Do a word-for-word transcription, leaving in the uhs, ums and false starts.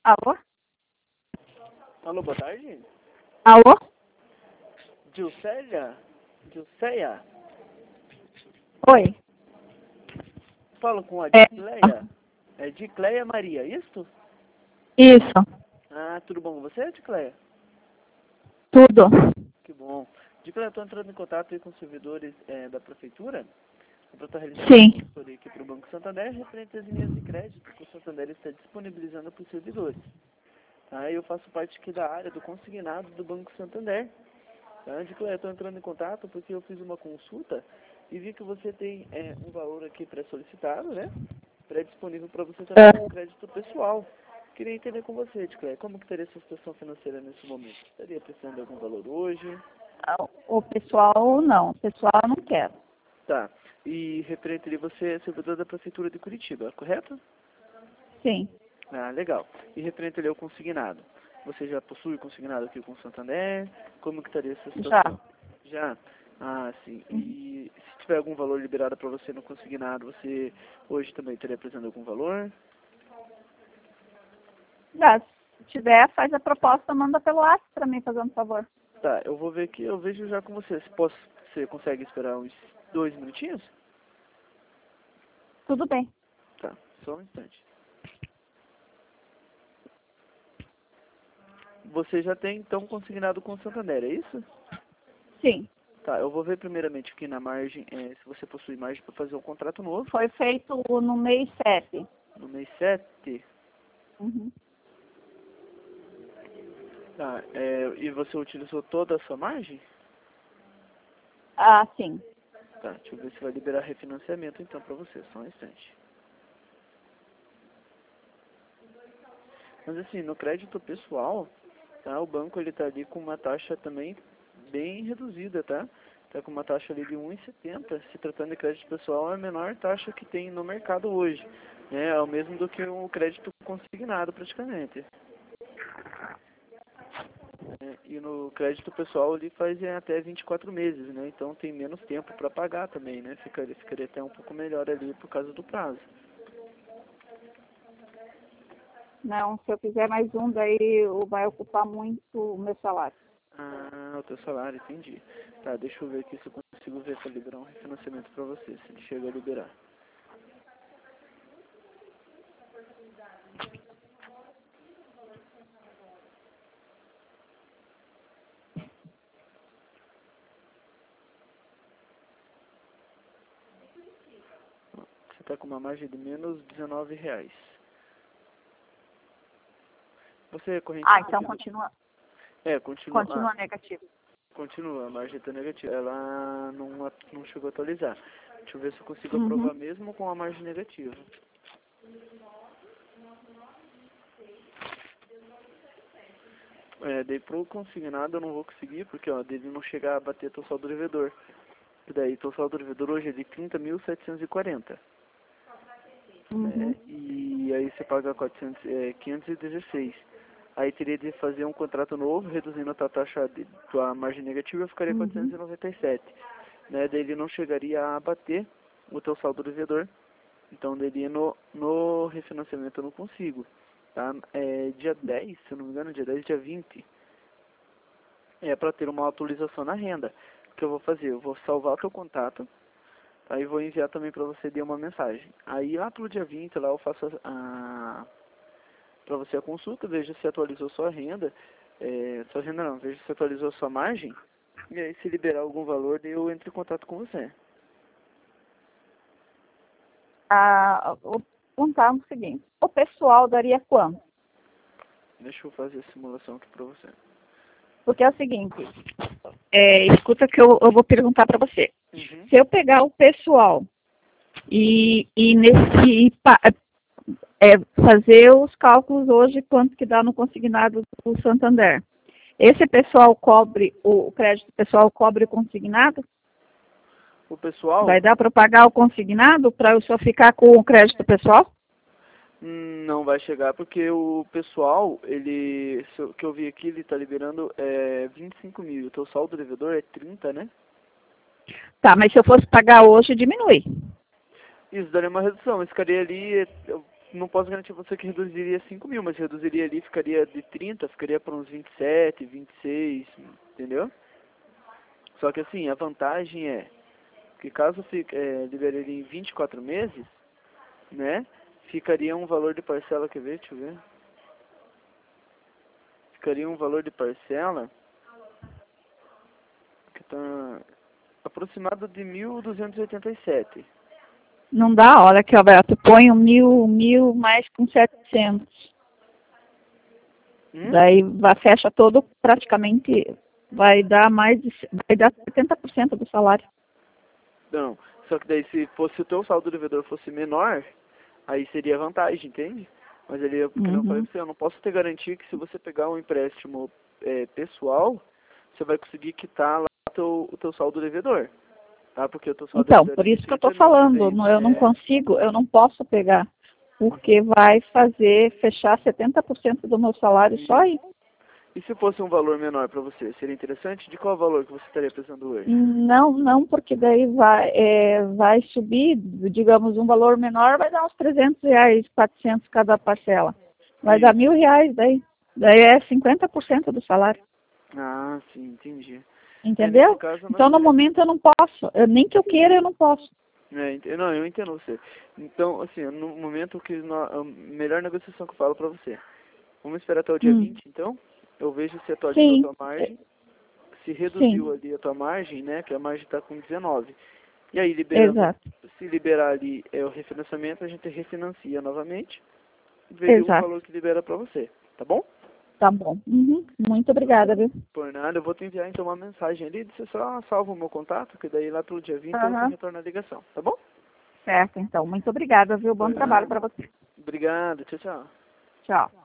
Alô? Alô, boa tarde. Alô? Dilcéia? Dilceia? Oi. Falo com a É, Dicleia. É Dicleia Maria, isso? isso. Ah, tudo bom? Você é Dicleia? Tudo. Que bom. Dicleia, estou entrando em contato aí com os servidores é, da prefeitura para estar realizando uma Sim. consultoria aqui para o Banco Santander referente às linhas de crédito que o Santander está disponibilizando para os servidores. Tá? Eu faço parte aqui da área do consignado do Banco Santander. Tá? Dicleia, estou entrando em contato porque eu fiz uma consulta e vi que você tem é, um valor aqui pré-solicitado, né? Pré-disponível para você Ah, também um crédito pessoal. Queria entender com você, Dicleia, como que teria sua situação financeira nesse momento? Estaria precisando de algum valor hoje? o pessoal não. O pessoal não quer. Tá. E referente ali, você é servidor da Prefeitura de Curitiba, correto? Sim. Ah, legal. E referente ali ao consignado, você já possui consignado aqui com o Santander? Como que estaria essa Já. situação? Já? Ah, sim. E se tiver algum valor liberado para você no consignado, você hoje também estaria precisando de algum valor? Já. Se tiver, faz a proposta, manda pelo WhatsApp para mim, fazendo favor. Tá, eu vou ver aqui, eu vejo já com você. Se posso, você consegue esperar uns dois minutinhos? Tudo bem. Tá, só um instante. Você já tem, então, consignado com o Santander, é isso? Sim. Tá, eu vou ver primeiramente aqui na margem, é, se você possui margem para fazer um contrato novo, Foi feito no mês sete. no mês sete. Uhum. Tá, é, e você utilizou toda a sua margem? Ah, sim. Tá, deixa eu ver se vai liberar refinanciamento então para você, só um instante. Mas assim, no crédito pessoal, tá, o banco ele tá ali com uma taxa também bem reduzida, tá? Tá com uma taxa ali de um vírgula setenta. Se tratando de crédito pessoal, é a menor taxa que tem no mercado hoje, né? É o mesmo do que um crédito consignado praticamente. É, e no crédito pessoal ele faz em até vinte e quatro meses, né? Então tem menos tempo para pagar também, né? Ficaria, ficaria até um pouco melhor ali por causa do prazo. Não, se eu fizer mais um, daí vai ocupar muito o meu salário. Ah, o teu salário, entendi. Tá, deixa eu ver aqui se eu consigo ver para liberar um refinanciamento para você, se ele chega a liberar. Você está com uma margem de menos dezenove reais. Você é corrente Ah, um então pouquinho... continua, É, continua... Ah, continua negativo. continua, a margem está negativa. Ela não, at- não chegou a atualizar. Deixa eu ver se eu consigo Uhum. aprovar mesmo com a margem negativa. É, daí pro consignado eu não vou conseguir, porque ó, dele não chegar a bater teu saldo devedor. E daí teu saldo devedor hoje é de trinta mil setecentos e quarenta. Uhum. Né? E aí você paga quatrocentos, é, quinhentos e dezesseis. Aí teria de fazer um contrato novo, reduzindo a tua taxa, de, tua margem negativa, ficaria quatrocentos e Uhum. noventa e sete. Né? Daí ele não chegaria a bater o teu saldo devedor. Então daí no, no refinanciamento eu não consigo. Tá? É, dia dez, se eu não me engano, dia dez, dia vinte, é para ter uma atualização na renda. O que eu vou fazer? Eu vou salvar o teu contato. Aí vou enviar também para você de uma mensagem. Aí lá pro dia vinte, lá eu faço a, a para você a consulta, veja se atualizou sua renda, é, sua renda não, veja se atualizou sua margem, e aí se liberar algum valor, daí eu entro em contato com você. Ah, o perguntar o seguinte, o pessoal daria quanto? Deixa eu fazer a simulação aqui para você. Porque é o seguinte, é, escuta que eu, eu vou perguntar para você. Uhum. Se eu pegar o pessoal e, e nesse e pa- é, fazer os cálculos hoje, quanto que dá no consignado do Santander, esse pessoal cobre, o crédito pessoal cobre o consignado? O pessoal, Vai dar para pagar o consignado para eu só ficar com o crédito pessoal? hum, não vai chegar, porque o pessoal, ele, se eu- que eu vi aqui, ele está liberando é, vinte e cinco mil, o teu saldo devedor é trinta, né? Tá, mas se eu fosse pagar hoje, diminui. Isso daria uma redução, eu ficaria ali, eu não posso garantir a você que reduziria cinco mil, mas reduziria ali, ficaria de trinta, ficaria para uns vinte e sete, vinte e seis, entendeu? Só que assim, a vantagem é que caso fique, é, liberaria em vinte e quatro meses, né, ficaria um valor de parcela, quer ver, deixa eu ver, ficaria um valor de parcela que está aproximado de mil duzentos e oitenta e sete. Não dá, olha aqui, Alberto, põe um mil, mil mais com setecentos. Hum? Daí vai, fecha todo praticamente, vai dar mais de, vai dar setenta por cento do salário. Não, só que daí se fosse o teu saldo devedor fosse menor, aí seria vantagem, entende? Mas ele, porque uhum. não falei pra você, eu não posso ter garantia que se você pegar um empréstimo é, pessoal, você vai conseguir quitar lá o teu, o teu saldo devedor. Tá? Porque o teu saldo então, devedor por isso que eu tô estou falando, eu não é... consigo, eu não posso pegar, porque vai fazer, fechar setenta por cento do meu salário só aí. E se fosse um valor menor para você, seria interessante? De qual valor que você estaria precisando hoje? Não, não, porque daí vai, é, vai subir, digamos, um valor menor, vai dar uns trezentos reais, quatrocentos cada parcela. Vai Isso. dar mil reais daí. Daí é cinquenta por cento do salário. Ah, sim, entendi. Entendeu? É, caso, então, no momento, eu não posso. Eu, nem que eu queira, eu não posso. É, não, eu entendo você. Então, assim, no momento que nós, a melhor negociação que eu falo para você. Vamos esperar até o dia hum. vinte, então? Eu vejo se atualizou a tua margem. Se reduziu Sim. ali a tua margem, né? Que a margem está com dezenove. E aí, liberando, Exato. se liberar ali é, o refinanciamento, a gente refinancia novamente. E vê o valor que libera para você. Tá bom? Tá bom. Uhum. Muito obrigada, viu? Por nada, eu vou te enviar então uma mensagem ali. Você só salva o meu contato, que daí lá pelo dia vinte uhum. eu retorno a ligação. Tá bom? Certo, então. Muito obrigada, viu? Bom Por trabalho para você. Obrigado. Tchau, tchau. Tchau.